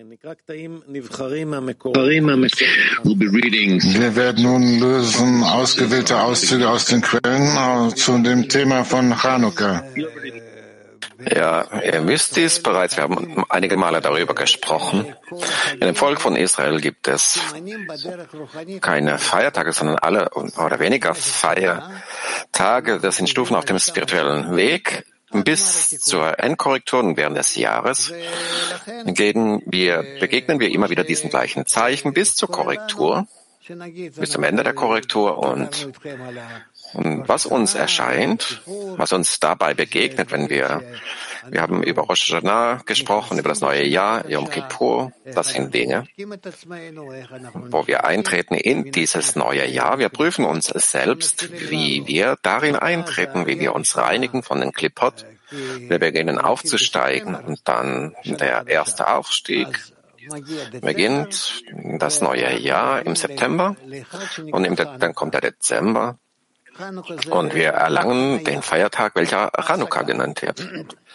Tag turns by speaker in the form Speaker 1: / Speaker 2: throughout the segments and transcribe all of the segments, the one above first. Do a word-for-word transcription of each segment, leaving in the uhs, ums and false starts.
Speaker 1: Wir werden nun lösen ausgewählte Auszüge aus den Quellen äh, zu dem Thema von Chanukka.
Speaker 2: Ja, ihr wisst dies bereits. Wir haben einige Male darüber gesprochen. In dem Volk von Israel gibt es keine Feiertage, sondern alle oder weniger Feiertage. Das sind Stufen auf dem spirituellen Weg. Bis zur Endkorrektur und während des Jahres gehen wir, begegnen wir immer wieder diesen gleichen Zeichen bis zur Korrektur, bis zum Ende der Korrektur. Und, und was uns erscheint, was uns dabei begegnet, wenn wir, wir haben über Rosh Hashanah gesprochen, über das neue Jahr, Yom Kippur, das sind Dinge, wo wir eintreten in dieses neue Jahr. Wir prüfen uns selbst, wie wir darin eintreten, wie wir uns reinigen von den Klippot. Wir beginnen aufzusteigen und dann der erste Aufstieg beginnt das neue Jahr im September und im De- dann kommt der Dezember und wir erlangen den Feiertag, welcher Chanukka genannt wird.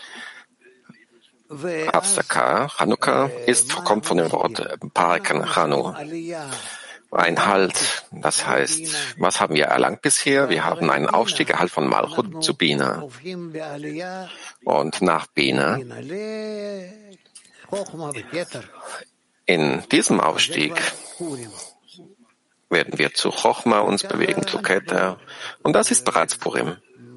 Speaker 2: Hafsaka, Chanukka, ist, kommt von dem Wort Parken Chanu, ein Halt. Das heißt, was haben wir erlangt bisher? Wir haben einen Aufstieg erhalten von Malchut zu Bina. Und nach Bina, in diesem Aufstieg werden wir zu Chochma uns bewegen, zu Keter. Und das ist bereits Purim.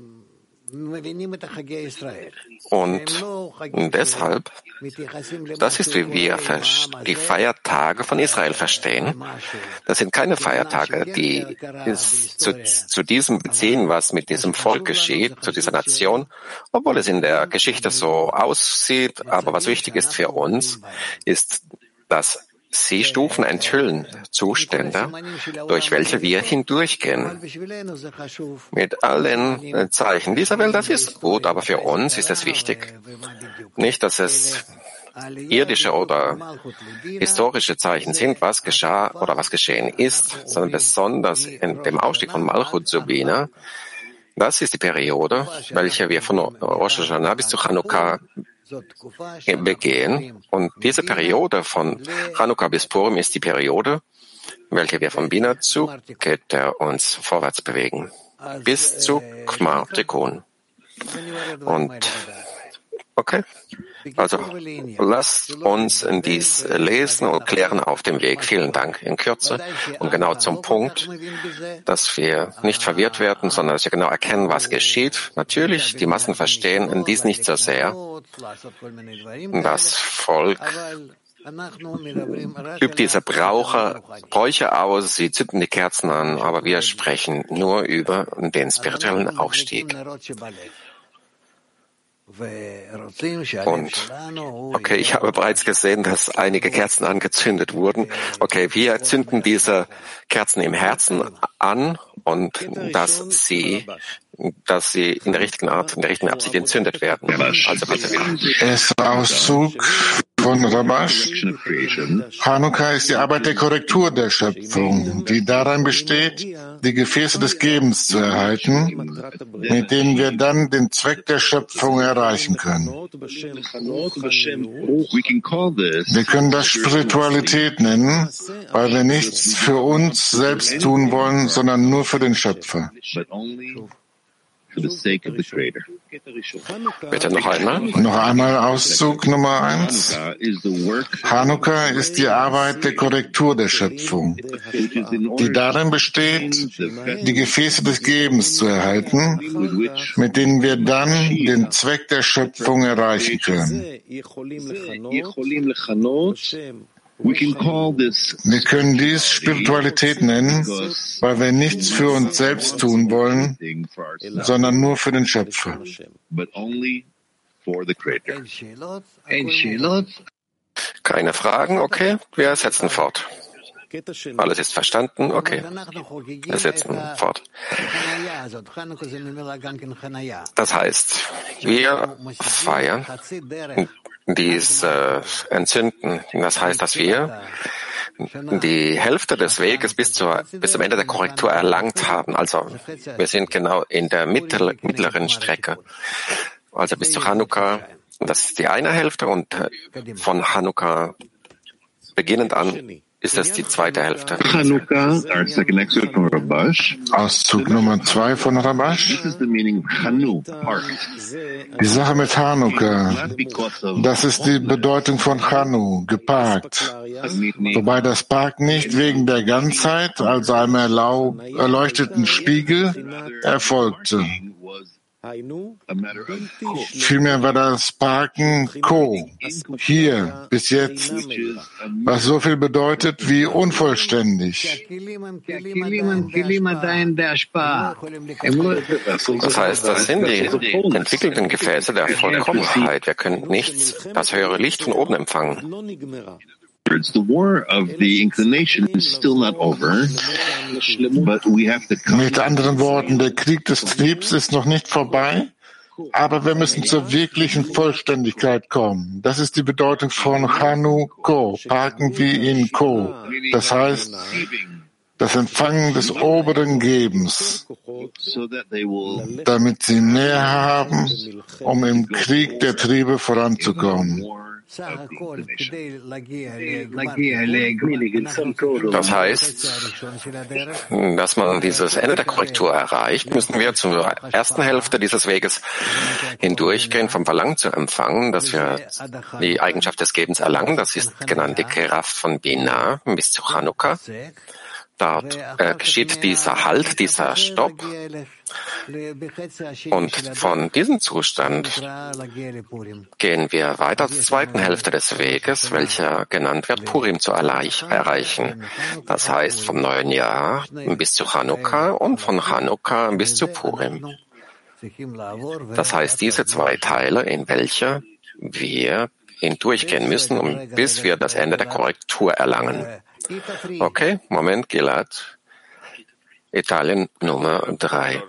Speaker 2: Und deshalb, das ist, wie wir die Feiertage von Israel verstehen. Das sind keine Feiertage, die zu, zu diesem beziehen, was mit diesem Volk geschieht, zu dieser Nation, obwohl es in der Geschichte so aussieht. Aber was wichtig ist für uns, ist, dass sie Stufen enthüllen, Zustände, durch welche wir hindurchgehen. Mit allen Zeichen dieser Welt, das ist gut, aber für uns ist es wichtig. Nicht, dass es irdische oder historische Zeichen sind, was geschah oder was geschehen ist, sondern besonders in dem Aufstieg von Malchut zu Bina. Das ist die Periode, welche wir von Rosh Hashanah bis zu Chanukka begehen. Und diese Periode von Chanukka bis Purim ist die Periode, welche wir von Bina zu Keter uns vorwärts bewegen, bis zu Gmar Tikkun. Und okay, also lasst uns dies lesen und klären auf dem Weg. Vielen Dank in Kürze und genau zum Punkt, dass wir nicht verwirrt werden, sondern dass wir genau erkennen, was geschieht. Natürlich, die Massen verstehen dies nicht so sehr. Das Volk übt diese Brauche, Bräuche aus, sie zünden die Kerzen an, aber wir sprechen nur über den spirituellen Aufstieg. Und, okay, ich habe bereits gesehen, dass einige Kerzen angezündet wurden. Okay, wir zünden diese Kerzen im Herzen an und dass sie, dass sie in der richtigen Art, in der richtigen Absicht entzündet werden. Also bitte.
Speaker 1: Erster Auszug von Rabash. Chanukka ist die Arbeit der Korrektur der Schöpfung, die darin besteht, die Gefäße des Gebens zu erhalten, mit denen wir dann den Zweck der Schöpfung erreichen können. Wir können das Spiritualität nennen, weil wir nichts für uns selbst tun wollen, sondern nur für den Schöpfer.
Speaker 2: Bitte noch einmal.
Speaker 1: Noch einmal Auszug Nummer eins. Chanukka ist die Arbeit der Korrektur der Schöpfung, die darin besteht, die Gefäße des Gebens zu erhalten, mit denen wir dann den Zweck der Schöpfung erreichen können. Wir können dies Spiritualität nennen, weil wir nichts für uns selbst tun wollen, sondern nur für den Schöpfer.
Speaker 2: Keine Fragen? Okay, wir setzen fort. Alles ist verstanden? Okay, wir setzen fort. Das heißt, wir feiern dies äh, Entzünden. Das heißt, dass wir die Hälfte des Weges bis, zur, bis zum Ende der Korrektur erlangt haben. Also wir sind genau in der mittel, mittleren Strecke. Also bis zu Chanukka, das ist die eine Hälfte und von Chanukka beginnend an ist es die zweite Hälfte.
Speaker 3: Chanukah, our second excerpt from Rabash.
Speaker 1: Auszug Nummer zwei von Rabash. Die Sache mit Chanukah, das ist die Bedeutung von Chanu, geparkt. Wobei das Park nicht wegen der Ganzheit, also einem erlau- erleuchteten Spiegel, erfolgte. Vielmehr war das Parken Ko, hier, bis jetzt, was so viel bedeutet wie unvollständig.
Speaker 2: Das heißt, das sind die entwickelten Gefäße der Vollkommenheit. Wir können nichts, das höhere Licht von oben empfangen.
Speaker 3: The war of the inclination is still not over, but we have to come.
Speaker 1: Mit anderen Worten, der Krieg des Triebs ist noch nicht vorbei, aber wir müssen zur wirklichen Vollständigkeit kommen. Das ist die Bedeutung von Chanu Ko, parken wie in Ko. Das heißt, das Empfangen des oberen Gebens, damit sie mehr haben, um im Krieg der Triebe voranzukommen.
Speaker 2: Das heißt, dass man dieses Ende der Korrektur erreicht, müssen wir zur ersten Hälfte dieses Weges hindurchgehen, vom Verlangen zu empfangen, dass wir die Eigenschaft des Gebens erlangen. Das ist genannt die Kraft von Binah bis zu Chanukah. Dort äh, geschieht dieser Halt, dieser Stopp. Und von diesem Zustand gehen wir weiter zur zweiten Hälfte des Weges, welcher genannt wird, Purim zu erreichen. Das heißt, vom neuen Jahr bis zu Chanukah und von Chanukah bis zu Purim. Das heißt, diese zwei Teile, in welche wir hindurchgehen müssen, um, bis wir das Ende der Korrektur erlangen. Okay, Moment, Gilad. Italien Nummer drei.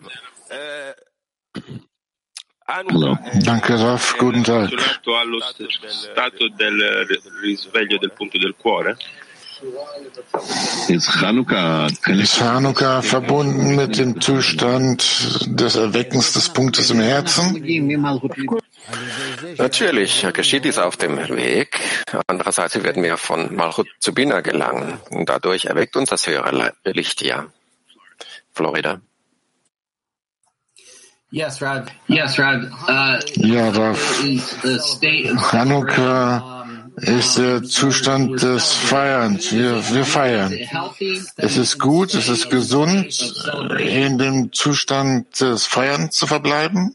Speaker 1: Hallo. Danke, Raf. Guten Tag.
Speaker 3: Ist Chanukah,
Speaker 1: ist Chanukah verbunden mit dem Zustand des Erweckens des Punktes im Herzen?
Speaker 2: Natürlich geschieht dies auf dem Weg. Andererseits werden wir von Malchut zu Binah gelangen. Und dadurch erweckt uns das höhere Licht ja. Florida.
Speaker 4: Yes, Rav. Yes, Rav. Uh,
Speaker 1: ja, Rav. Chanukah ist der Zustand des Feierns. Wir, wir feiern. Es ist gut, es ist gesund, in dem Zustand des Feierns zu verbleiben.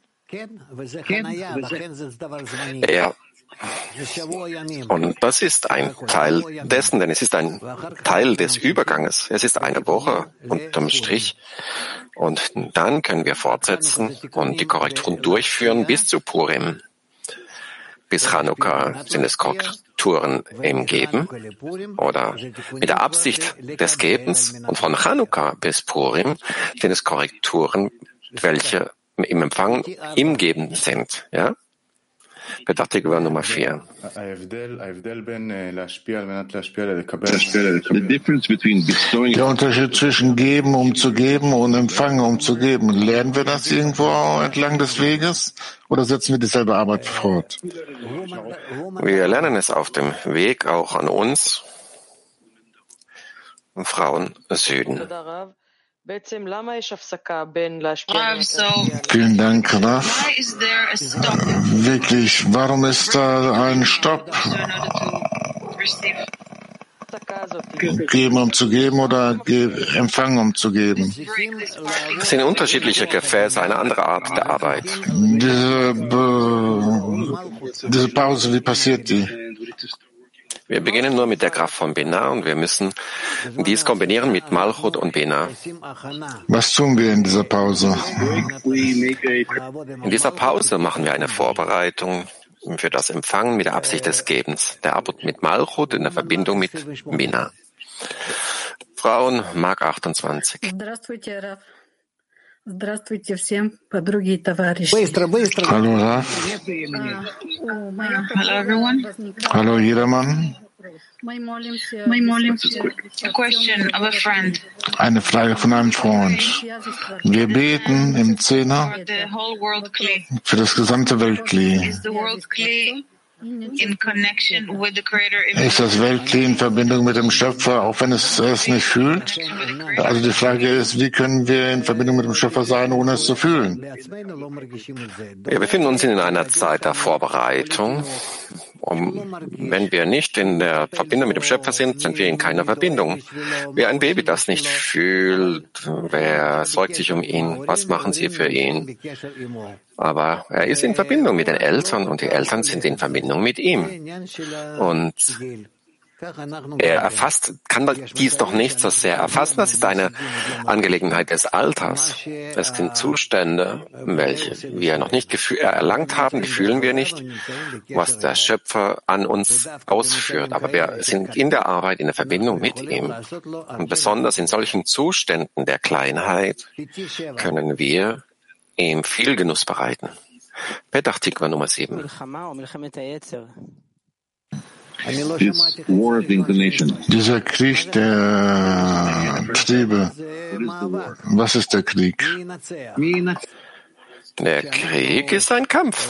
Speaker 2: Ja. Und das ist ein Teil dessen, denn es ist ein Teil des Überganges. Es ist eine Woche unterm Strich. Und dann können wir fortsetzen und die Korrekturen durchführen bis zu Purim. Bis Chanukah sind es Korrekturen im Geben oder mit der Absicht des Gebens. Und von Chanukah bis Purim sind es Korrekturen, welche im Empfang, im Geben sind. Ja? Bedartigung Nummer vier.
Speaker 1: Der Unterschied zwischen Geben, um zu geben, und Empfangen, um zu geben. Lernen wir das irgendwo entlang des Weges oder setzen wir dieselbe Arbeit fort?
Speaker 2: Wir lernen es auf dem Weg auch an uns, Frauen Süden.
Speaker 1: Vielen Dank, Raf. Wirklich, warum ist da ein Stopp? Geben, um zu geben, oder ge- empfangen, um zu geben?
Speaker 2: Das sind unterschiedliche Gefäße, eine andere Art der Arbeit.
Speaker 1: Diese, Be- diese Pause, wie passiert die?
Speaker 2: Wir beginnen nur mit der Kraft von Binah und wir müssen dies kombinieren mit Malchut und Binah.
Speaker 1: Was tun wir in dieser Pause?
Speaker 2: In dieser Pause machen wir eine Vorbereitung für das Empfangen mit der Absicht des Gebens. Der Arbeit mit Malchut in der Verbindung mit Binah. Frauen, Mark achtundzwanzig.
Speaker 5: Здравствуйте всем, подруги и товарищи.
Speaker 1: Hallo, Raf.
Speaker 6: Hello, everyone.
Speaker 1: Hallo, jedermann.
Speaker 5: Мы молимся.
Speaker 6: Мы молимся. A question of a friend.
Speaker 1: Eine Frage von einem Freund. Wir beten im Zehner
Speaker 6: For the whole world Kli.
Speaker 1: für das gesamte Weltkli.
Speaker 6: Is the world Kli in connection with the Creator?
Speaker 1: Ist das Weltkli in Verbindung mit dem Schöpfer, auch wenn es es nicht fühlt? Also die Frage ist, wie können wir in Verbindung mit dem Schöpfer sein, ohne es zu fühlen?
Speaker 2: Wir befinden uns in einer Zeit der Vorbereitung. Um, wenn wir nicht in der Verbindung mit dem Schöpfer sind, sind wir in keiner Verbindung. Wie ein Baby, das nicht fühlt, wer sorgt sich um ihn, was machen sie für ihn? Aber er ist in Verbindung mit den Eltern und die Eltern sind in Verbindung mit ihm. Und er erfasst, kann dies doch nicht so sehr erfassen. Das ist eine Angelegenheit des Alters. Es sind Zustände, welche wir noch nicht erlangt haben, die fühlen wir nicht, was der Schöpfer an uns ausführt. Aber wir sind in der Arbeit, in der Verbindung mit ihm. Und besonders in solchen Zuständen der Kleinheit können wir ihm viel Genuss bereiten. Petach Tikva Nummer sieben.
Speaker 1: Dieser Krieg der Triebe, was ist der Krieg?
Speaker 2: Der Krieg ist ein Kampf,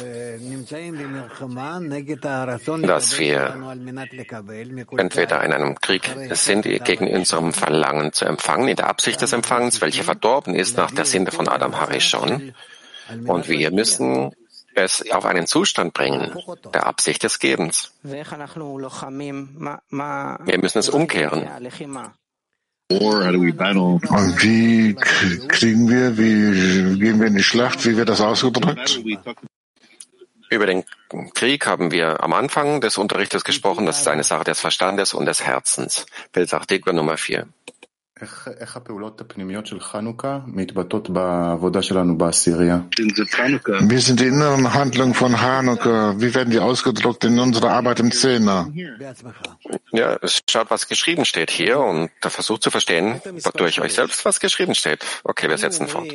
Speaker 2: dass wir entweder in einem Krieg sind gegen unserem Verlangen zu empfangen, in der Absicht des Empfangens, welche verdorben ist nach der Sünde von Adam Harishon, und wir müssen es auf einen Zustand bringen, der Absicht des Gebens. Wir müssen es umkehren.
Speaker 1: Und wie kriegen wir, wie gehen wir in die Schlacht, wie wird das ausgedrückt?
Speaker 2: Über den Krieg haben wir am Anfang des Unterrichtes gesprochen. Das ist eine Sache des Verstandes und des Herzens. Petach Tikva Nummer vier.
Speaker 1: Wie sind die inneren Handlungen von Chanukka? Wie werden die ausgedrückt in unserer Arbeit im Zehner?
Speaker 2: Ja, schaut, was geschrieben steht hier und versucht zu verstehen durch euch selbst, was geschrieben steht. Okay, wir setzen fort.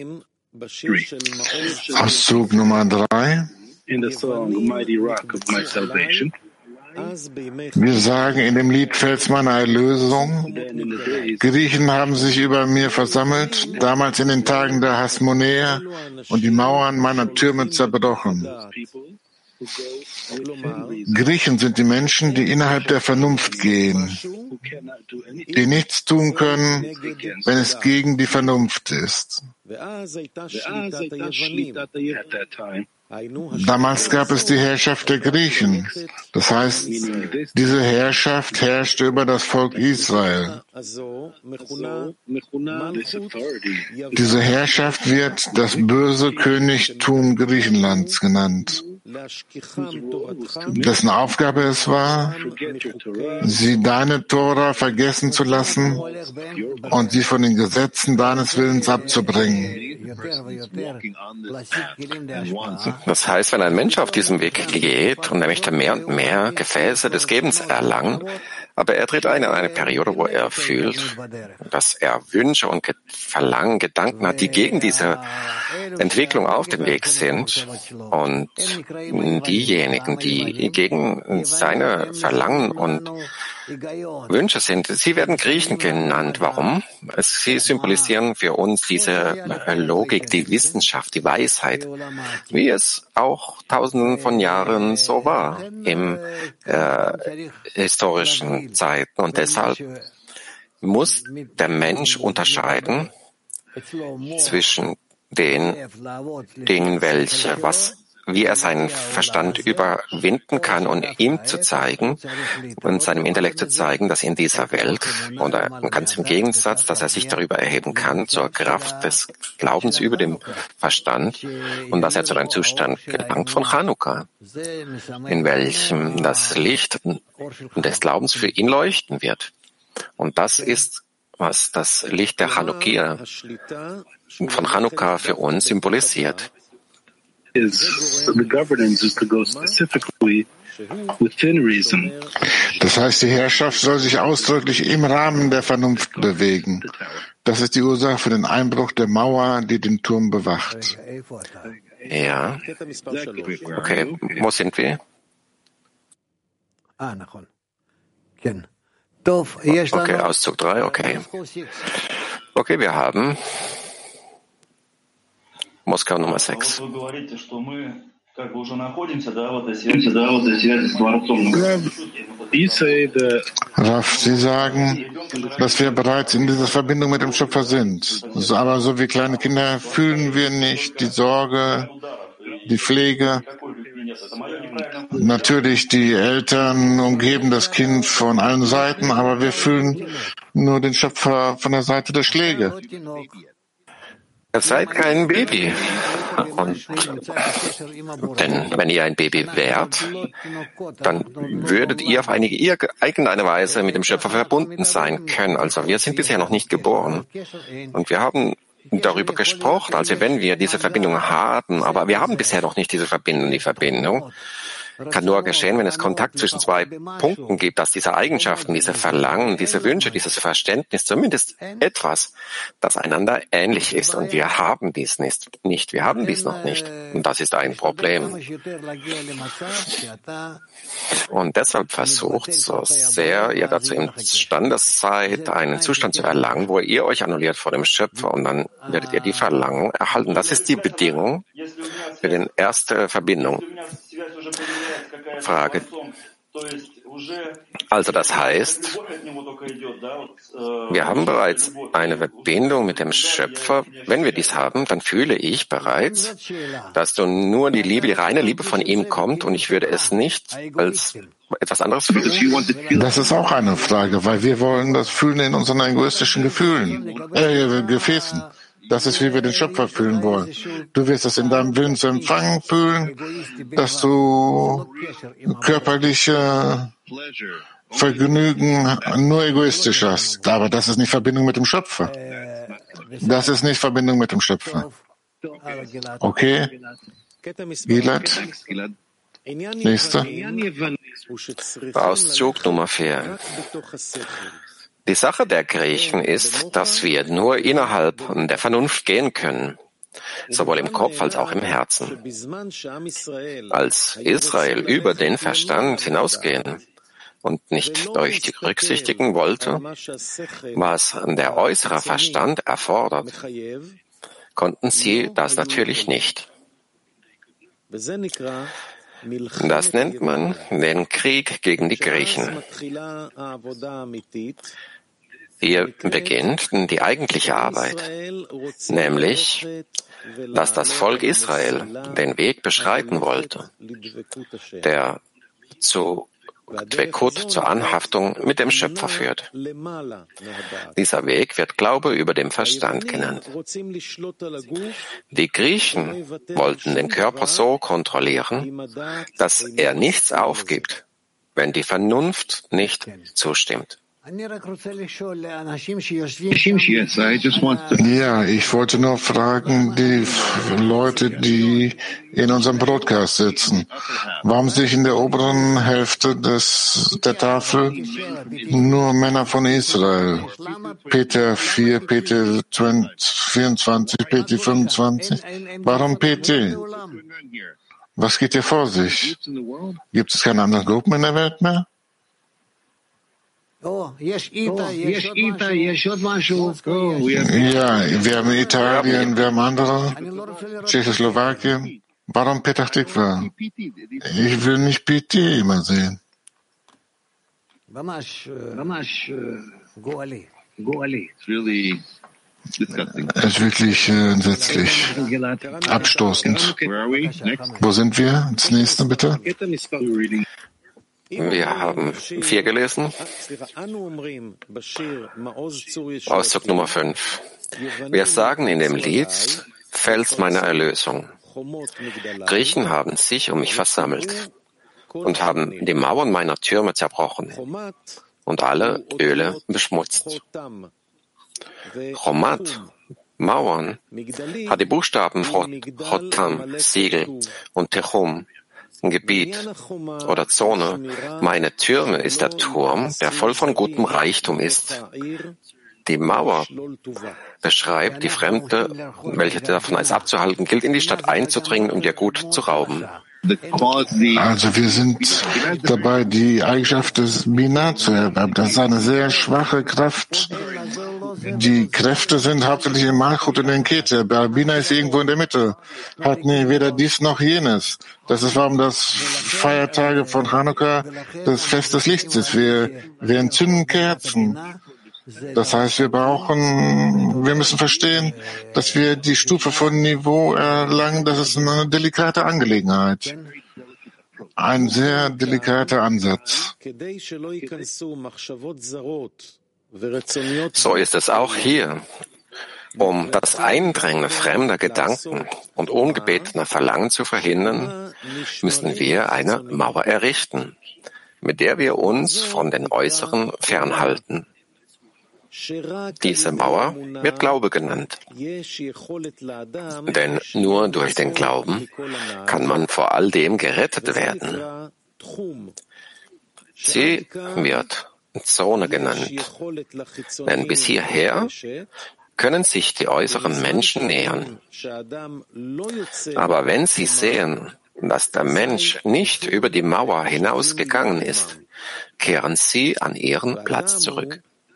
Speaker 1: Auszug Nummer drei.
Speaker 3: In the song Mighty Rock of My Salvation.
Speaker 1: Wir sagen in dem Lied Fels meiner Erlösung, Griechen haben sich über mir versammelt, damals in den Tagen der Hasmonäer und die Mauern meiner Türme zerbrochen. Griechen sind die Menschen, die innerhalb der Vernunft gehen, die nichts tun können, wenn es gegen die Vernunft ist. Damals gab es die Herrschaft der Griechen. Das heißt, diese Herrschaft herrschte über das Volk Israel. Diese Herrschaft wird das böse Königtum Griechenlands genannt, dessen Aufgabe es war, sie deine Tora vergessen zu lassen und sie von den Gesetzen deines Willens abzubringen.
Speaker 2: Das heißt, wenn ein Mensch auf diesem Weg geht und er möchte mehr und mehr Gefäße des Gebens erlangen, aber er tritt ein in eine Periode, wo er fühlt, dass er Wünsche und Verlangen, Gedanken hat, die gegen diese Entwicklung auf dem Weg sind. Und diejenigen, die gegen seine Verlangen und Wünsche sind, sie werden Griechen genannt. Warum? Sie symbolisieren für uns diese Logik, die Wissenschaft, die Weisheit, wie es auch tausenden von Jahren so war im äh, historischen Zeiten. Und deshalb muss der Mensch unterscheiden zwischen den Dingen, welche, was wie er seinen Verstand überwinden kann und ihm zu zeigen und seinem Intellekt zu zeigen, dass in dieser Welt, oder ganz im Gegensatz, dass er sich darüber erheben kann, zur Kraft des Glaubens über dem Verstand und dass er zu einem Zustand gelangt von Chanukka, in welchem das Licht des Glaubens für ihn leuchten wird. Und das ist, was das Licht der Chanukkia von Chanukka für uns symbolisiert.
Speaker 1: Das heißt, die Herrschaft soll sich ausdrücklich im Rahmen der Vernunft bewegen. Das ist die Ursache für den Einbruch der Mauer, die den Turm bewacht.
Speaker 2: Ja. Okay, wo sind wir? Okay, Auszug drei, okay. Okay, wir haben Moskau Nummer sechs.
Speaker 1: Raff, Sie sagen, dass wir bereits in dieser Verbindung mit dem Schöpfer sind. Aber so wie kleine Kinder fühlen wir nicht die Sorge, die Pflege. Natürlich, die Eltern umgeben das Kind von allen Seiten, aber wir fühlen nur den Schöpfer von der Seite der Schläge.
Speaker 2: Ihr seid kein Baby. Und, denn wenn ihr ein Baby wärt, dann würdet ihr auf eine irgendeine Weise mit dem Schöpfer verbunden sein können. Also wir sind bisher noch nicht geboren. Und wir haben darüber gesprochen, also wenn wir diese Verbindung haben, aber wir haben bisher noch nicht diese Verbindung. Die Verbindung kann nur geschehen, wenn es Kontakt zwischen zwei Punkten gibt, dass diese Eigenschaften, diese Verlangen, diese Wünsche, dieses Verständnis, zumindest etwas, das einander ähnlich ist. Und wir haben dies nicht. Wir haben dies noch nicht. Und das ist ein Problem. Und deshalb versucht, so sehr ihr dazu imstande seid, einen Zustand zu erlangen, wo ihr euch annulliert vor dem Schöpfer, und dann werdet ihr die Verlangen erhalten. Das ist die Bedingung für die erste Verbindung. Frage. Also das heißt, wir haben bereits eine Verbindung mit dem Schöpfer. Wenn wir dies haben, dann fühle ich bereits, dass du nur die Liebe, die reine Liebe von ihm kommt, und ich würde es nicht als etwas anderes fühlen.
Speaker 1: Das ist auch eine Frage, weil wir wollen das fühlen in unseren egoistischen Gefühlen, äh, Gefäßen. Das ist, wie wir den Schöpfer fühlen wollen. Du wirst es in deinem Willen zu empfangen fühlen, dass du körperliche Vergnügen nur egoistisch hast. Aber das ist nicht Verbindung mit dem Schöpfer. Das ist nicht Verbindung mit dem Schöpfer. Okay? Gilad? Nächster.
Speaker 2: Auszug Nummer vier. Die Sache der Griechen ist, dass wir nur innerhalb der Vernunft gehen können, sowohl im Kopf als auch im Herzen. Als Israel über den Verstand hinausgehen und nicht berücksichtigen wollte, was der äußere Verstand erfordert, konnten sie das natürlich nicht. Das nennt man den Krieg gegen die Griechen. Hier beginnt die eigentliche Arbeit, nämlich, dass das Volk Israel den Weg beschreiten wollte, der zu Dvekut, zur Anhaftung mit dem Schöpfer führt. Dieser Weg wird Glaube über dem Verstand genannt. Die Griechen wollten den Körper so kontrollieren, dass er nichts aufgibt, wenn die Vernunft nicht zustimmt.
Speaker 1: Ja, ich wollte nur fragen, die Leute, die in unserem Broadcast sitzen, warum sich in der oberen Hälfte des, der Tafel nur Männer von Israel? Peter vier, Peter vierundzwanzig, Peter fünfundzwanzig. Warum P T? Was geht hier vor sich? Gibt es keine anderen Gruppen in der Welt mehr?
Speaker 7: Ja, wir
Speaker 1: haben Italien, wir haben andere, Tschechoslowakien. Warum Petach Tikva? Ich will nicht P T immer sehen. Es ist wirklich äh, entsetzlich, abstoßend. Wo sind wir? Das nächste bitte.
Speaker 2: Wir haben vier gelesen. Auszug Nummer fünf. Wir sagen in dem Lied, Fels meiner Erlösung. Griechen haben sich um mich versammelt und haben die Mauern meiner Türme zerbrochen und alle Öle beschmutzt. Chomat, Mauern, hat die Buchstaben Chotam, Siegel und Techum, Gebiet oder Zone. Meine Türme ist der Turm, der voll von gutem Reichtum ist. Die Mauer beschreibt die Fremde, welche davon als abzuhalten gilt, in die Stadt einzudringen und ihr Gut zu rauben.
Speaker 1: Also wir sind dabei, die Eigenschaft des Binah zu erwerben. Das ist eine sehr schwache Kraft, Die Kräfte sind hauptsächlich in Malchut und in Keter. Bina ist irgendwo in der Mitte. Hat nie weder dies noch jenes. Das ist warum das Feiertage von Chanukka das Fest des Lichts ist. Wir, wir entzünden Kerzen. Das heißt, wir brauchen, wir müssen verstehen, dass wir die Stufe von Niveau erlangen. Das ist eine delikate Angelegenheit. Ein sehr delikater Ansatz.
Speaker 2: So ist es auch hier. Um das Eindrängen fremder Gedanken und ungebetener Verlangen zu verhindern, müssen wir eine Mauer errichten, mit der wir uns von den Äußeren fernhalten. Diese Mauer wird Glaube genannt. Denn nur durch den Glauben kann man vor all dem gerettet werden. Sie wird Zone genannt. Denn bis hierher können sich die äußeren Menschen nähern. Aber wenn sie sehen, dass der Mensch nicht über die Mauer hinausgegangen ist, kehren sie an ihren Platz zurück.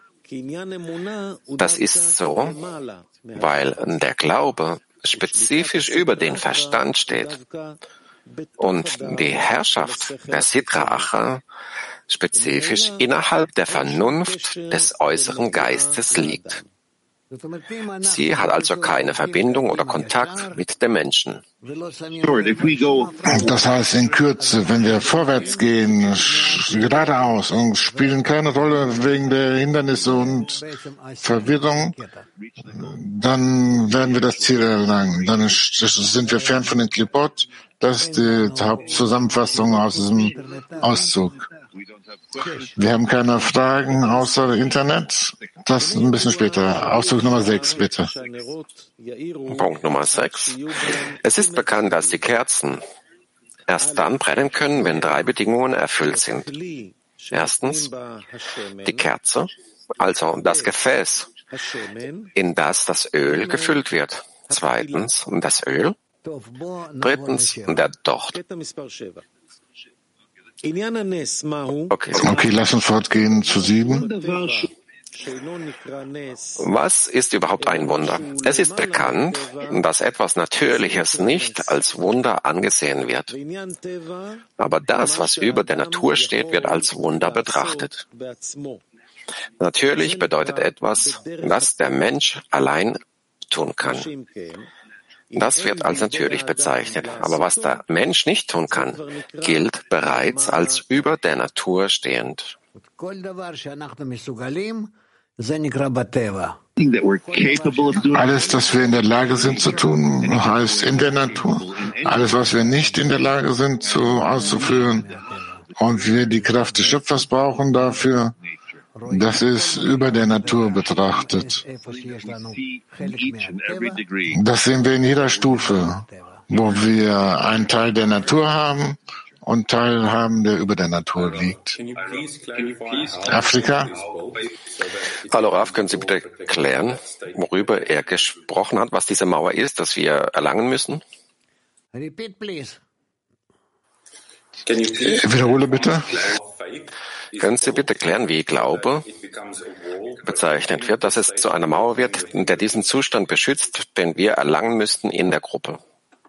Speaker 2: Das ist so, weil der Glaube spezifisch über den Verstand steht und die Herrschaft der Sitra Achra spezifisch innerhalb der Vernunft des äußeren Geistes liegt. Sie hat also keine Verbindung oder Kontakt mit dem Menschen.
Speaker 1: Das heißt in Kürze, wenn wir vorwärts gehen, geradeaus und spielen keine Rolle wegen der Hindernisse und Verwirrung, dann werden wir das Ziel erlangen. Dann sind wir fern von den Klipot. Das ist die Hauptzusammenfassung aus diesem Auszug. Wir haben keine Fragen außer Internet. Das ein bisschen später. Auszug Nummer sechs, bitte.
Speaker 2: Punkt Nummer sechs. Es ist bekannt, dass die Kerzen erst dann brennen können, wenn drei Bedingungen erfüllt sind. Erstens, die Kerze, also das Gefäß, in das das Öl gefüllt wird. Zweitens, das Öl. Drittens, der Docht. Okay.
Speaker 1: Okay, lass uns fortgehen zu sieben.
Speaker 2: Was ist überhaupt ein Wunder? Es ist bekannt, dass etwas Natürliches nicht als Wunder angesehen wird. Aber das, was über der Natur steht, wird als Wunder betrachtet. Natürlich bedeutet etwas, das der Mensch allein tun kann. Das wird als natürlich bezeichnet. Aber was der Mensch nicht tun kann, gilt bereits als über der Natur stehend.
Speaker 1: Alles, das wir in der Lage sind zu tun, heißt in der Natur. Alles, was wir nicht in der Lage sind zu auszuführen und wir die Kraft des Schöpfers brauchen dafür, das ist über der Natur betrachtet. Das sehen wir in jeder Stufe, wo wir einen Teil der Natur haben und Teil haben, der über der Natur liegt. Afrika?
Speaker 2: Hallo Rav, können Sie bitte klären, worüber er gesprochen hat, was diese Mauer ist, dass wir erlangen müssen?
Speaker 1: Wiederhole bitte.
Speaker 2: Können Sie bitte klären, wie Glaube bezeichnet wird, dass es zu einer Mauer wird, der diesen Zustand beschützt, den wir erlangen müssten in der Gruppe?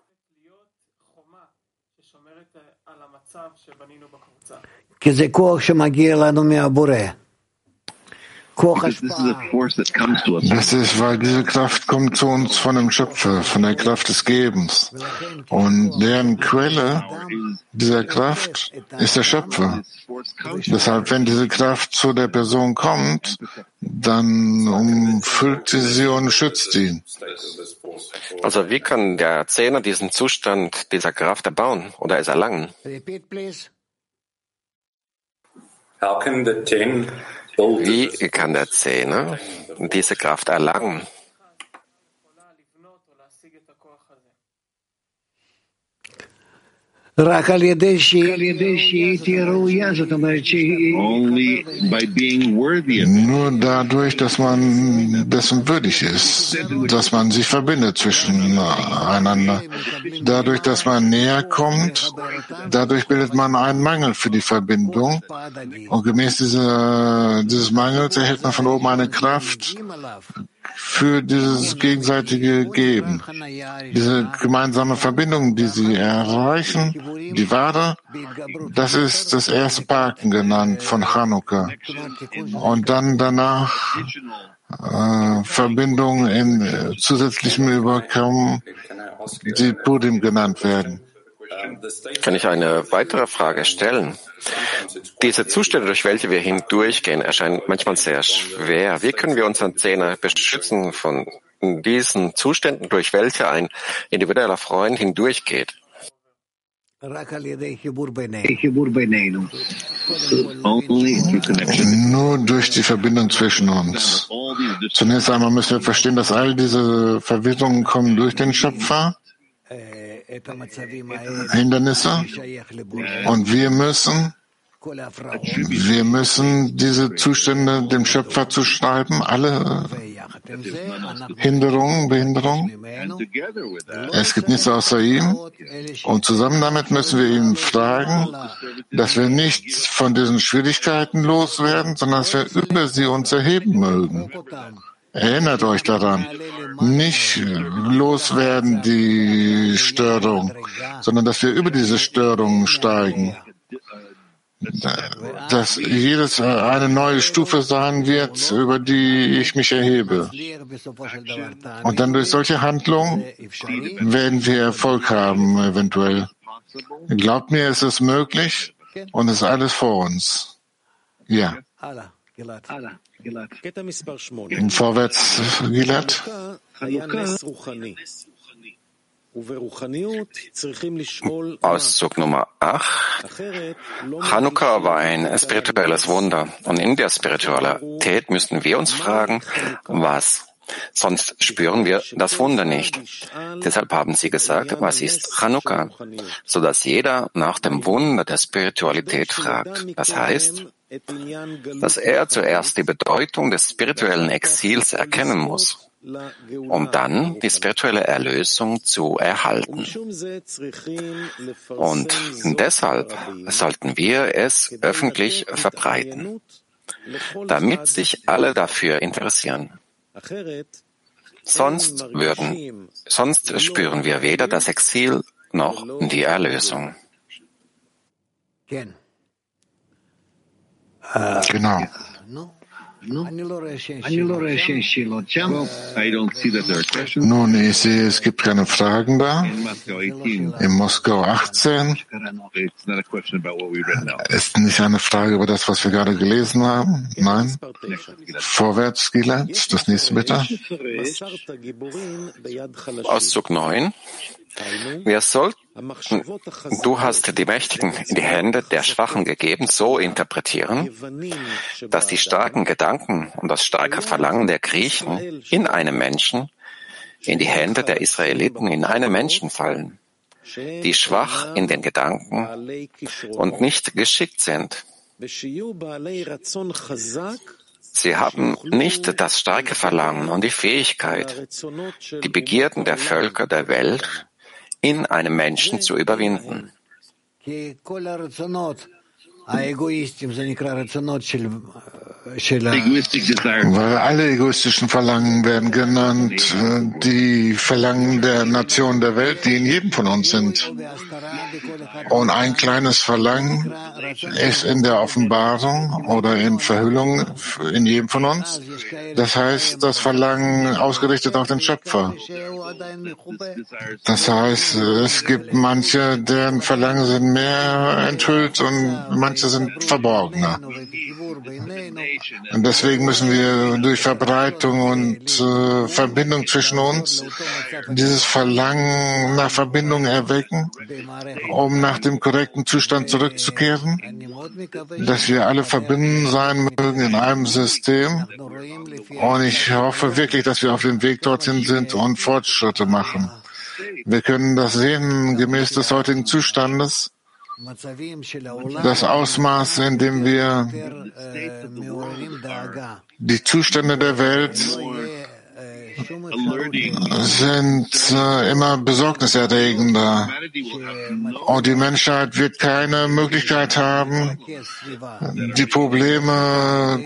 Speaker 1: Das ist, weil diese Kraft kommt zu uns von dem Schöpfer, von der Kraft des Gebens. Und deren Quelle dieser Kraft ist der Schöpfer. Deshalb, wenn diese Kraft zu der Person kommt, dann umfüllt sie sie und schützt ihn.
Speaker 2: Also wie kann der Zehner diesen Zustand dieser Kraft erbauen oder es erlangen? Wie kann der Zehner diese Kraft erlangen?
Speaker 3: Only by being worthy of it.
Speaker 1: Nur dadurch, dass man dessen würdig ist, dass man sich verbindet zwischeneinander. Dadurch, dass man näher kommt, dadurch bildet man einen Mangel für die Verbindung. Und gemäß dieser, dieses Mangels erhält man von oben eine Kraft für dieses gegenseitige Geben. Diese gemeinsame Verbindung, die sie erreichen, die wahre, das ist das erste Parken genannt von Chanukka. Und dann danach äh, Verbindung in äh, zusätzlichem Überkommen, die Purim genannt werden.
Speaker 2: Kann ich eine weitere Frage stellen? Diese Zustände, durch welche wir hindurchgehen, erscheinen manchmal sehr schwer. Wie können wir unsere Zähne beschützen von diesen Zuständen, durch welche ein individueller Freund hindurchgeht?
Speaker 1: Nur durch die Verbindung zwischen uns. Zunächst einmal müssen wir verstehen, dass all diese Verwirrungen kommen durch den Schöpfer, Hindernisse, und wir müssen Wir müssen diese Zustände dem Schöpfer zuschreiben, alle Hinderungen, Behinderungen. Es gibt nichts außer ihm. Und zusammen damit müssen wir ihn fragen, dass wir nicht von diesen Schwierigkeiten loswerden, sondern dass wir über sie uns erheben mögen. Erinnert euch daran, nicht loswerden die Störung, sondern dass wir über diese Störungen steigen. Dass jedes eine neue Stufe sein wird, über die ich mich erhebe. Und dann durch solche Handlungen werden wir Erfolg haben, eventuell. Glaubt mir, es ist möglich und es ist alles vor uns. Ja. Vorwärts, Gilad.
Speaker 2: Auszug Nummer acht. Chanukka war ein spirituelles Wunder. Und in der Spiritualität müssten wir uns fragen, was? Sonst spüren wir das Wunder nicht. Deshalb haben sie gesagt, was ist Chanukka? Sodass jeder nach dem Wunder der Spiritualität fragt. Das heißt, dass er zuerst die Bedeutung des spirituellen Exils erkennen muss, um dann die spirituelle Erlösung zu erhalten. Und deshalb sollten wir es öffentlich verbreiten, damit sich alle dafür interessieren. Sonst würden, sonst spüren wir weder das Exil noch die Erlösung.
Speaker 1: Genau. Nun, ich sehe, es gibt keine Fragen da. In Moskau achtzehn ist nicht eine Frage über das, was wir gerade gelesen haben. Nein. Vorwärts, Gilad. Das nächste bitte.
Speaker 2: Auszug neun. Wir sollten, du hast die Mächtigen in die Hände der Schwachen gegeben, so interpretieren, dass die starken Gedanken und das starke Verlangen der Griechen in einem Menschen in die Hände der Israeliten in einem Menschen fallen, die schwach in den Gedanken und nicht geschickt sind. Sie haben nicht das starke Verlangen und die Fähigkeit, die Begierden der Völker der Welt in einem Menschen zu überwinden.
Speaker 1: Weil alle egoistischen Verlangen werden genannt, die Verlangen der Nationen der Welt, die in jedem von uns sind. Und ein kleines Verlangen ist in der Offenbarung oder in Verhüllung in jedem von uns. Das heißt, das Verlangen ausgerichtet auf den Schöpfer. Das heißt, es gibt manche, deren Verlangen sind mehr enthüllt und manche sind verborgener. Und deswegen müssen wir durch Verbreitung und äh, Verbindung zwischen uns dieses Verlangen nach Verbindung erwecken, um nach dem korrekten Zustand zurückzukehren, dass wir alle verbunden sein mögen in einem System. Und ich hoffe wirklich, dass wir auf dem Weg dorthin sind und Fortschritte machen. Wir können das sehen gemäß des heutigen Zustandes, das Ausmaß, in dem wir die Zustände der Welt sind äh, immer besorgniserregender. Und die Menschheit wird keine Möglichkeit haben, die Probleme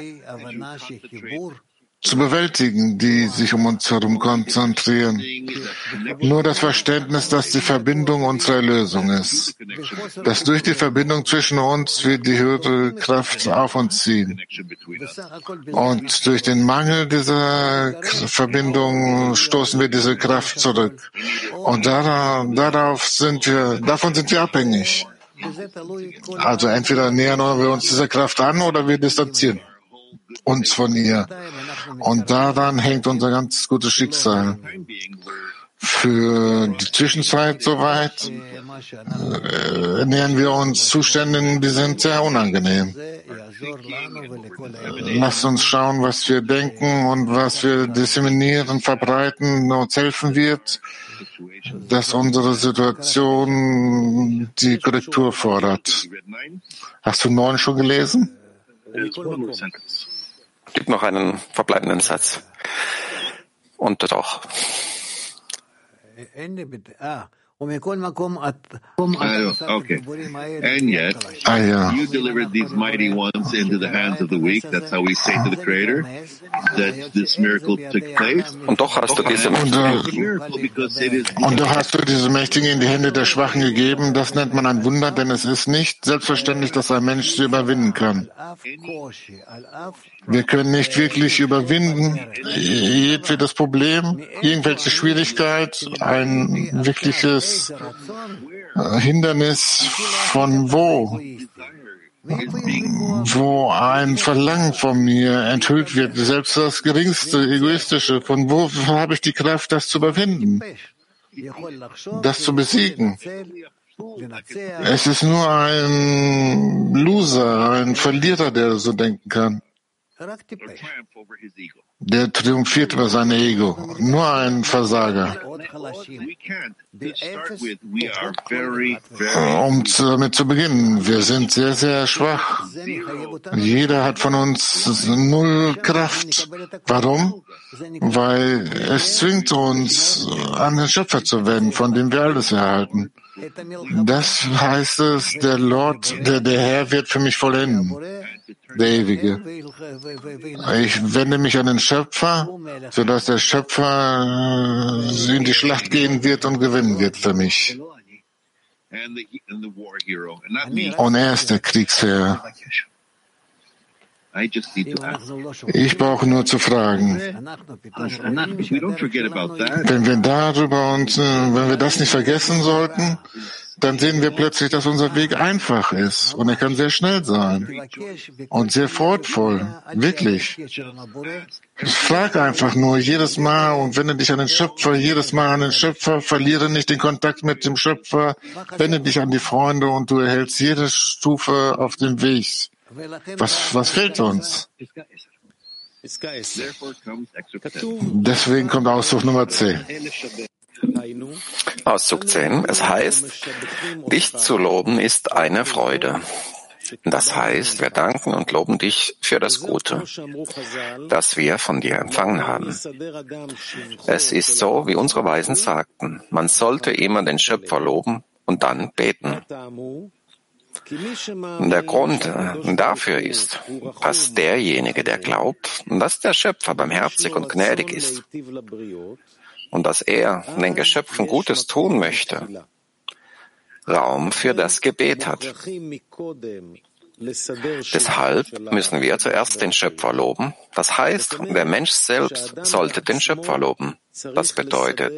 Speaker 1: zu bewältigen, die sich um uns herum konzentrieren. Nur das Verständnis, dass die Verbindung unsere Erlösung ist, dass durch die Verbindung zwischen uns wir die höhere Kraft auf uns ziehen. Und durch den Mangel dieser Verbindung stoßen wir diese Kraft zurück. Und darauf sind wir, davon sind wir abhängig. Also entweder nähern wir uns dieser Kraft an oder wir distanzieren uns von ihr. Und daran hängt unser ganz gutes Schicksal. Für die Zwischenzeit soweit äh, nähern wir uns Zuständen, die sind sehr unangenehm. Lasst uns schauen, was wir denken und was wir disseminieren, verbreiten, uns helfen wird, dass unsere Situation die Korrektur fordert. Hast du neun schon gelesen?
Speaker 2: Gibt noch einen verbleibenden Satz. Und doch.
Speaker 3: Okay. And yet,
Speaker 1: ah, ja.
Speaker 3: you delivered these mighty ones into the hands of the weak. That's how we say to the Creator that this miracle took place.
Speaker 2: Und doch hast du diese
Speaker 1: und, äh, und doch hast du diese Mächtigen in die Hände der Schwachen gegeben. Das nennt man ein Wunder, denn es ist nicht selbstverständlich, dass ein Mensch sie überwinden kann. Wir können nicht wirklich überwinden jedwedes Problem, irgendwelche Schwierigkeit, ein wirkliches Hindernis von wo, wo ein Verlangen von mir enthüllt wird, selbst das geringste Egoistische, von wo habe ich die Kraft, das zu überwinden, das zu besiegen. Es ist nur ein Loser, ein Verlierer, der so denken kann. Der triumphiert über sein Ego. Nur ein Versager. Um damit zu beginnen, wir sind sehr, sehr schwach. Jeder hat von uns null Kraft. Warum? Weil es zwingt uns, an den Schöpfer zu wenden, von dem wir alles erhalten. Das heißt es, der Lord, der, der Herr wird für mich vollenden. Der Ewige. Ich wende mich an den Schöpfer, sodass der Schöpfer in die Schlacht gehen wird und gewinnen wird für mich. Und er ist der Kriegsherr. Ich brauche nur zu fragen. Wenn wir darüber und wenn wir das nicht vergessen sollten, dann sehen wir plötzlich, dass unser Weg einfach ist und er kann sehr schnell sein und sehr freudvoll, wirklich. Frag einfach nur jedes Mal und wende dich an den Schöpfer, jedes Mal an den Schöpfer, verliere nicht den Kontakt mit dem Schöpfer, wende dich an die Freunde und du erhältst jede Stufe auf dem Weg. Was, was fehlt uns? Deswegen kommt Auszug Nummer zehn.
Speaker 2: Auszug zehn. Es heißt, dich zu loben ist eine Freude. Das heißt, wir danken und loben dich für das Gute, das wir von dir empfangen haben. Es ist so, wie unsere Weisen sagten, man sollte immer den Schöpfer loben und dann beten. Der Grund dafür ist, dass derjenige, der glaubt, dass der Schöpfer barmherzig und gnädig ist und dass er den Geschöpfen Gutes tun möchte, Raum für das Gebet hat. Deshalb müssen wir zuerst den Schöpfer loben. Das heißt, der Mensch selbst sollte den Schöpfer loben. Das bedeutet,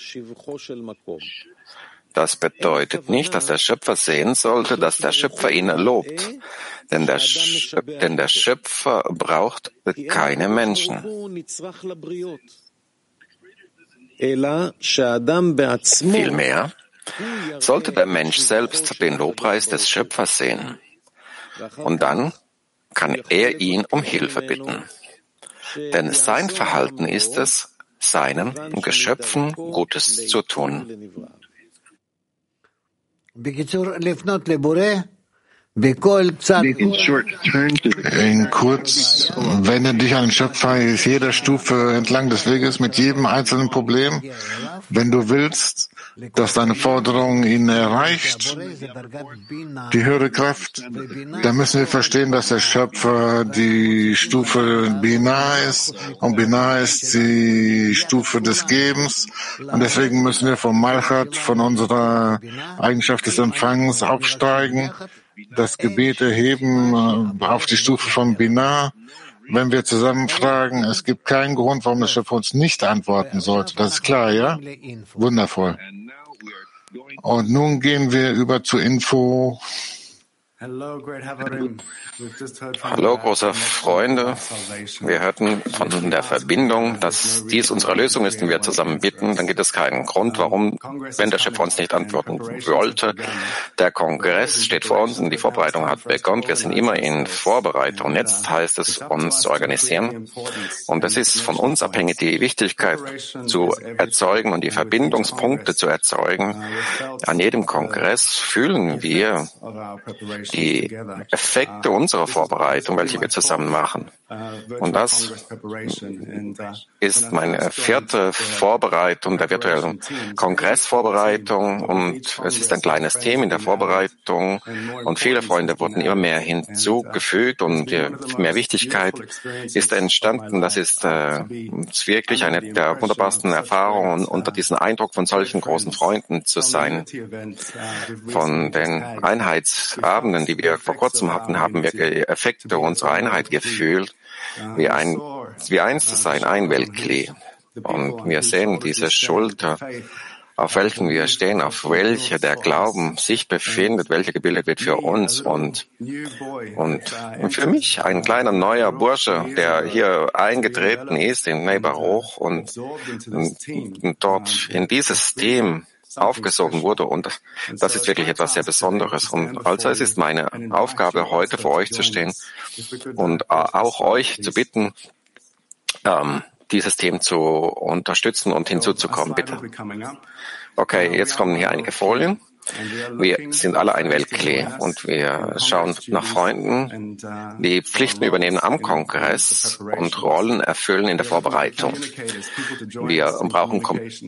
Speaker 2: Das bedeutet nicht, dass der Schöpfer sehen sollte, dass der Schöpfer ihn lobt. Denn der, Schöp- denn der Schöpfer braucht keine Menschen. Vielmehr sollte der Mensch selbst den Lobpreis des Schöpfers sehen. Und dann kann er ihn um Hilfe bitten. Denn sein Verhalten ist es, seinen Geschöpfen Gutes zu tun.
Speaker 1: In kurz, wende dich an den Schöpfer auf jeder Stufe entlang des Weges mit jedem einzelnen Problem. Wenn du willst, dass deine Forderung ihn erreicht, die höhere Kraft, dann müssen wir verstehen, dass der Schöpfer die Stufe Binah ist und Binah ist die Stufe des Gebens und deswegen müssen wir vom Malchat, von unserer Eigenschaft des Empfangens aufsteigen, das Gebet erheben auf die Stufe von Binah. Wenn wir zusammen fragen, es gibt keinen Grund, warum der Schöpfer uns nicht antworten sollte. Das ist klar, ja? Wundervoll. Und nun gehen wir über zur Info.
Speaker 2: Hallo, große Freunde. Wir hörten von der Verbindung, dass dies unsere Lösung ist und wir zusammen bitten. Dann gibt es keinen Grund, warum, wenn der Schöpfer uns nicht antworten wollte. Der Kongress steht vor uns und die Vorbereitung hat begonnen. Wir sind immer in Vorbereitung. Jetzt heißt es, uns zu organisieren. Und es ist von uns abhängig, die Wichtigkeit zu erzeugen und die Verbindungspunkte zu erzeugen. An jedem Kongress fühlen wir die Effekte unserer Vorbereitung, welche wir zusammen machen. Und das ist meine vierte Vorbereitung der virtuellen Kongressvorbereitung und es ist ein kleines Thema in der Vorbereitung und viele Freunde wurden immer mehr hinzugefügt und mehr Wichtigkeit ist entstanden. Das ist äh, wirklich eine der wunderbarsten Erfahrungen, unter diesem Eindruck von solchen großen Freunden zu sein. Von den Einheitsabenden, die wir vor kurzem hatten, haben wir die Effekte unserer Einheit gefühlt, wie ein, wie eins zu sein, ein Weltklee. Und wir sehen diese Schulter, auf welchen wir stehen, auf welche der Glauben sich befindet, welche gebildet wird für uns und, und für mich ein kleiner neuer Bursche, der hier eingetreten ist in Neighborhoch und, und, und dort in dieses Team aufgesogen wurde und das ist wirklich etwas sehr Besonderes und also es ist meine Aufgabe, heute vor euch zu stehen und auch euch zu bitten, ähm, dieses Thema zu unterstützen und hinzuzukommen, bitte. Okay, jetzt kommen hier einige Folien. Wir sind alle ein Weltklee und wir schauen nach Freunden, die Pflichten übernehmen am Kongress und Rollen erfüllen in der Vorbereitung. Wir brauchen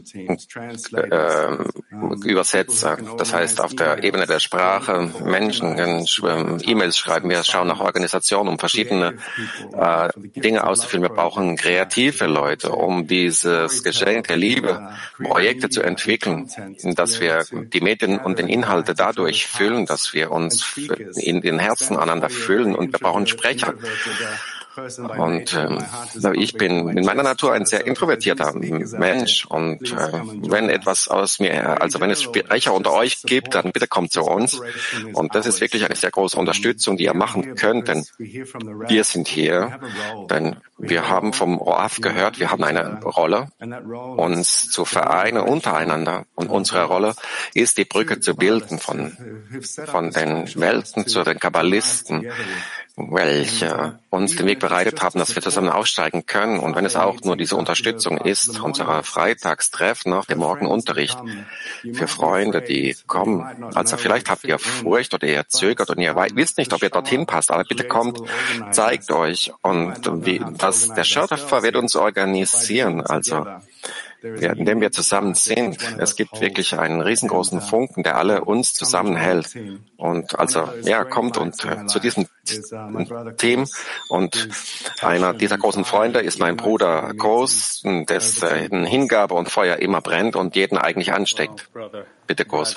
Speaker 2: äh, Übersetzer, das heißt auf der Ebene der Sprache, Menschen, E-Mails schreiben, wir schauen nach Organisationen, um verschiedene äh, Dinge auszufüllen. Wir brauchen kreative Leute, um dieses Geschenk der Liebe, Projekte zu entwickeln, dass wir die Medien und den Inhalte dadurch füllen, dass wir uns in den Herzen aneinander füllen und wir brauchen Sprecher. Und ähm, ich bin in meiner Natur ein sehr introvertierter Mensch und äh, wenn etwas aus mir, also wenn es Sprecher unter euch gibt, dann bitte kommt zu uns und das ist wirklich eine sehr große Unterstützung, die ihr machen könnt, denn wir sind hier, denn wir haben vom O A F gehört, wir haben eine Rolle, uns zu vereinen untereinander und unsere Rolle ist, die Brücke zu bilden von, von den Welten zu den Kabbalisten, welche uns den Weg bereitet haben, dass wir zusammen aufsteigen können. Und wenn es auch nur diese Unterstützung ist, unserer Freitagstreffen nach dem Morgenunterricht für Freunde, die kommen. Also vielleicht habt ihr Furcht oder ihr zögert und ihr wisst nicht, ob ihr dorthin passt, aber bitte kommt, zeigt euch. Und wie, das, der Schöpfer wird uns organisieren. Also Ja, indem wir zusammen sind. Es gibt wirklich einen riesengroßen Funken, der alle uns zusammenhält. Und also, ja, kommt und äh, zu diesem Team. Und einer dieser großen Freunde ist mein Bruder Groß, dessen Hingabe und Feuer immer brennt und jeden eigentlich ansteckt. Bitte, Groß.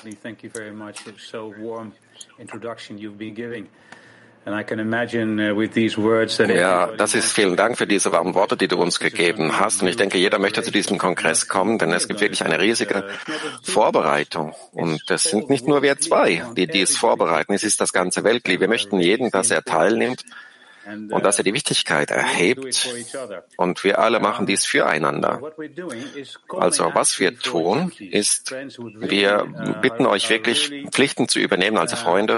Speaker 2: Ja, das ist vielen Dank für diese warmen Worte, die du uns gegeben hast. Und ich denke, jeder möchte zu diesem Kongress kommen, denn es gibt wirklich eine riesige Vorbereitung. Und es sind nicht nur wir zwei, die dies vorbereiten. Es ist das ganze Weltklee. Wir möchten jeden, dass er teilnimmt. und dass er die Wichtigkeit erhebt und wir alle machen dies füreinander. Also was wir tun, ist, wir bitten euch wirklich, Pflichten zu übernehmen, also Freunde,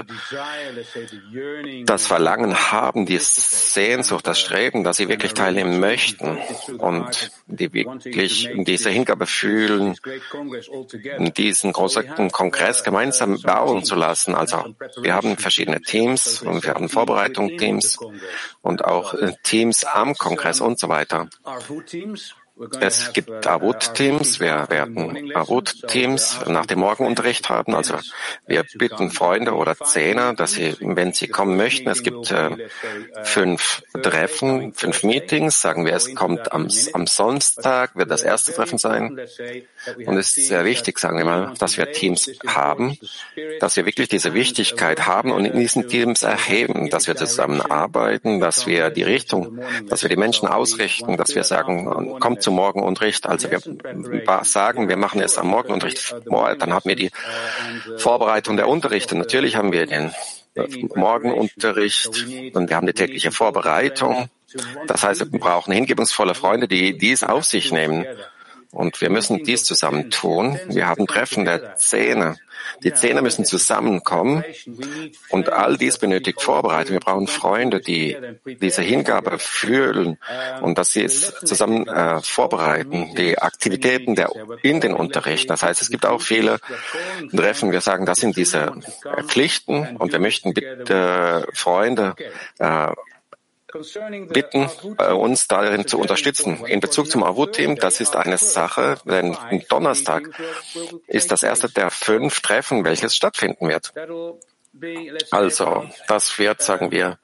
Speaker 2: das Verlangen haben, die Sehnsucht, das Streben, dass sie wirklich teilnehmen möchten und die wirklich diese Hingabe fühlen, diesen großen Kongress gemeinsam bauen zu lassen. Also wir haben verschiedene Teams und wir haben Vorbereitungsteams und auch Teams am Kongress und so weiter. Es gibt Avut-Teams, wir werden Avut-Teams nach dem Morgenunterricht haben. Also wir bitten Freunde oder Zehner, dass sie, wenn sie kommen möchten, es gibt äh, fünf Treffen, fünf Meetings, sagen wir, es kommt am, am Samstag, wird das erste Treffen sein. Und es ist sehr wichtig, sagen wir mal, dass wir Teams haben, dass wir wirklich diese Wichtigkeit haben und in diesen Teams erheben, dass wir zusammenarbeiten, dass wir die Richtung, dass wir die Menschen ausrichten, dass wir sagen, kommt zum Morgenunterricht. Also wir sagen, wir machen es am Morgenunterricht. Dann haben wir die Vorbereitung der Unterrichte. Natürlich haben wir den Morgenunterricht und wir haben die tägliche Vorbereitung. Das heißt, wir brauchen hingebungsvolle Freunde, die dies auf sich nehmen. Und wir müssen dies zusammen tun. Wir haben Treffen der Zehner. Die Zehner müssen zusammenkommen und all dies benötigt Vorbereitung. Wir brauchen Freunde, die diese Hingabe fühlen und dass sie es zusammen äh, vorbereiten, die Aktivitäten der, in den Unterricht. Das heißt, es gibt auch viele Treffen. Wir sagen, das sind diese äh, Pflichten und wir möchten bitte äh, Freunde äh, bitten, äh, uns darin zu unterstützen. In Bezug zum Avut-Team, das ist eine Sache, denn am Donnerstag ist das erste der fünf Treffen, welches stattfinden wird. Also, das wird, sagen wir,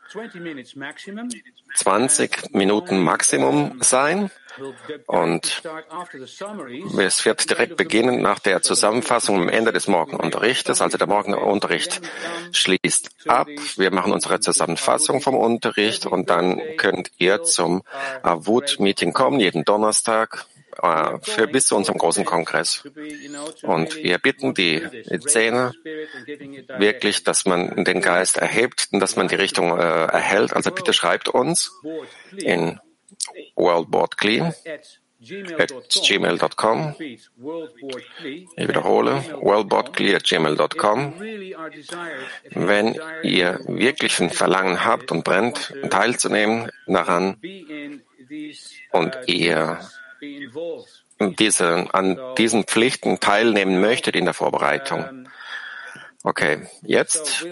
Speaker 2: zwanzig Minuten Maximum sein und es wird direkt beginnen nach der Zusammenfassung am Ende des Morgenunterrichtes. Also der Morgenunterricht schließt ab. Wir machen unsere Zusammenfassung vom Unterricht und dann könnt ihr zum Avut-Meeting kommen, jeden Donnerstag. Für bis zu unserem großen Kongress. Und wir bitten die Zehner wirklich, dass man den Geist erhebt und dass man die Richtung äh, erhält. Also bitte schreibt uns in worldboardclean at gmail dot com. Ich wiederhole, worldboardclean at gmail dot com. Wenn ihr wirklich ein Verlangen habt und brennt, teilzunehmen daran und ihr Diese, an diesen Pflichten teilnehmen möchtet in der Vorbereitung. Okay, jetzt.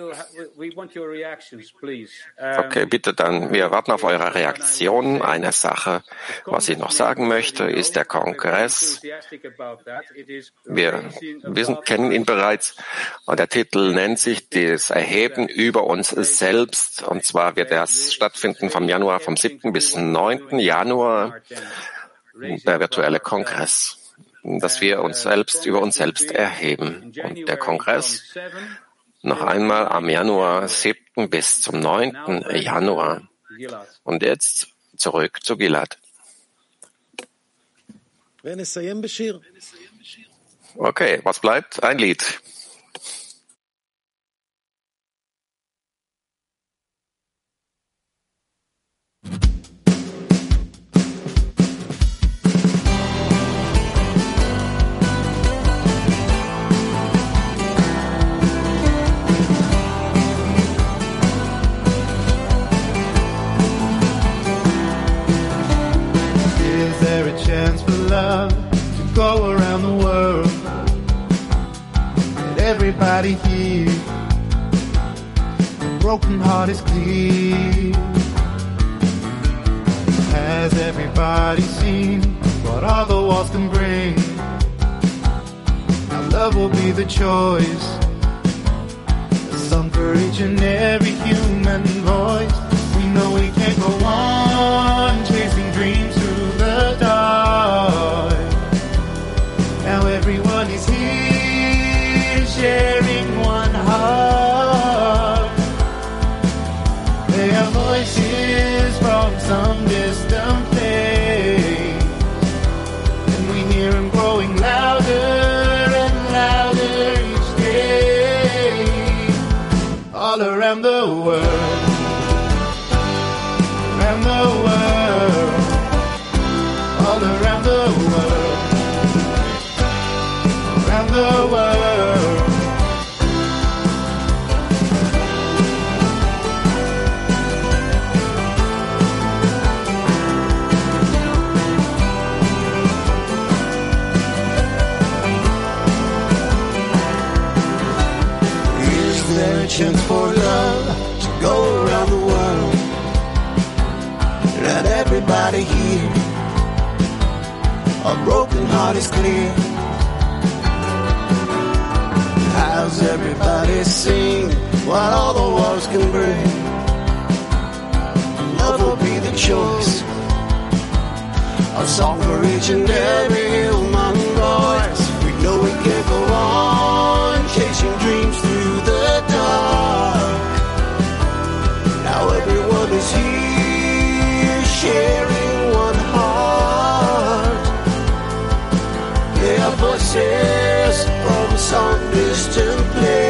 Speaker 2: Okay, bitte dann, wir warten auf eure Reaktionen. Eine Sache, was ich noch sagen möchte, ist der Kongress. Wir wissen, kennen ihn bereits. Und der Titel nennt sich das Erheben über uns selbst. Und zwar wird das stattfinden vom Januar, vom siebten bis neunten Januar. Der virtuelle Kongress, dass wir uns selbst über uns selbst erheben. Und der Kongress noch einmal am Januar siebten bis zum neunten Januar. Und jetzt zurück zu Gilad. Okay, was bleibt? Ein Lied.
Speaker 7: Go around the world, let everybody hear. A broken heart is clear. Has everybody seen what all the walls can bring? Now love will be the choice, a song for each and every human voice. We know we can't go on chasing dreams through the dark. Now everyone is here, sharing one heart. They are voices from some distant place, and we hear them growing louder and louder each day, all around the world. Let everybody hear. A broken heart is clear. How's everybody sing what all the walls can bring? Love will be the choice. A song for each and every human voice. We know we can't go on chasing dreams through the dark. Now everyone is here sharing one heart. They are voices from some distant place.